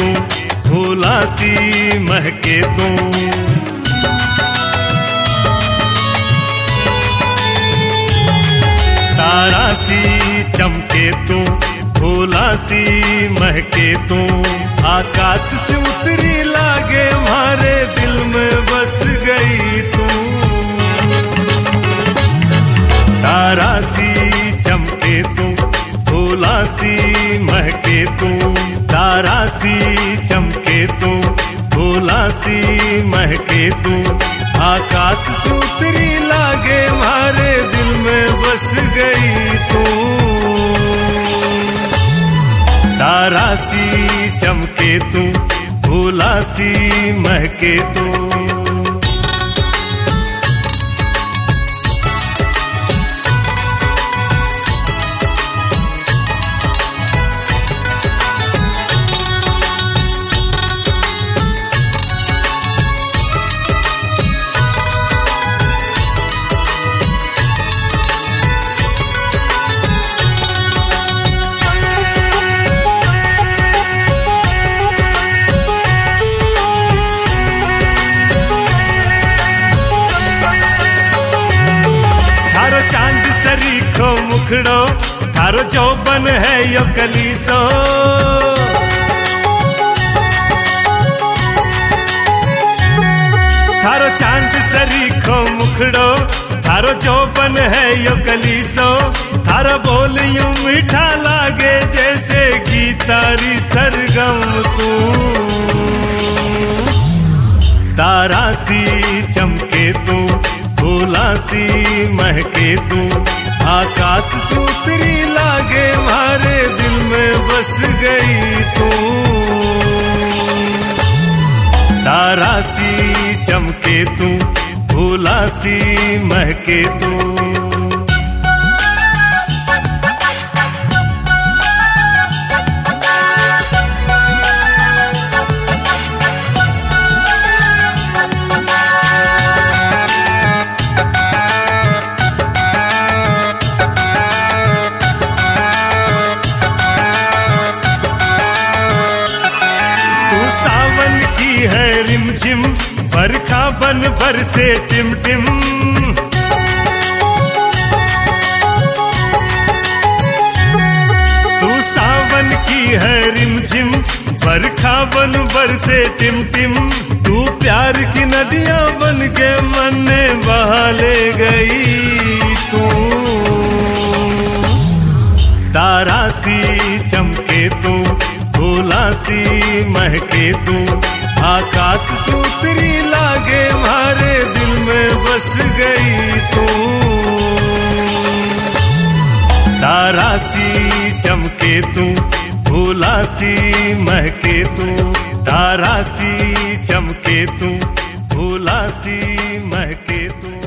तू, फूला सी महके तू। तारा सी चमके तू, फूला सी महके तू। आकाश से उतरी लागे हमारे दिल में बस गई तू। तारा सी चमके तू, फूला सी महके तू। तारा सी चमके तू, फूला सी महके तू। आकाश से उतरी लागे हमारे दिल में बस गई तू। तारा सी चमके तू, फूला सी महके तू। चांद सरीखो मुखड़ो, थारो चौबन है यो कलीसो। थारो चांद सरीखो मुखड़ो, थारो चौबन है यो कलीसो। थारा बोल यूं मीठा लागे जैसे गीतारी सरगम तू। तारा सी चमके तू, फूला सी महके तू। आकाश से उतरी लागे हमारे दिल में बस गई तू। तारा सी चमके तू, फूला सी महके तू। सावन की है रिमझिम, बरखा बन बरसे टिम टिम। तू सावन की है रिमझिम, बरखा बन बरसे टिम टिम। तू प्यार की नदियां बन के मन में बहा ले गई तू। तारा सी चमके तू, फूला सी महके तू। आकाश से उतरी लागे हमारे दिल में बस गई तू। तारा सी चमके तू, फूला सी महके तू। तारा सी चमके तू, फूला सी महके तू।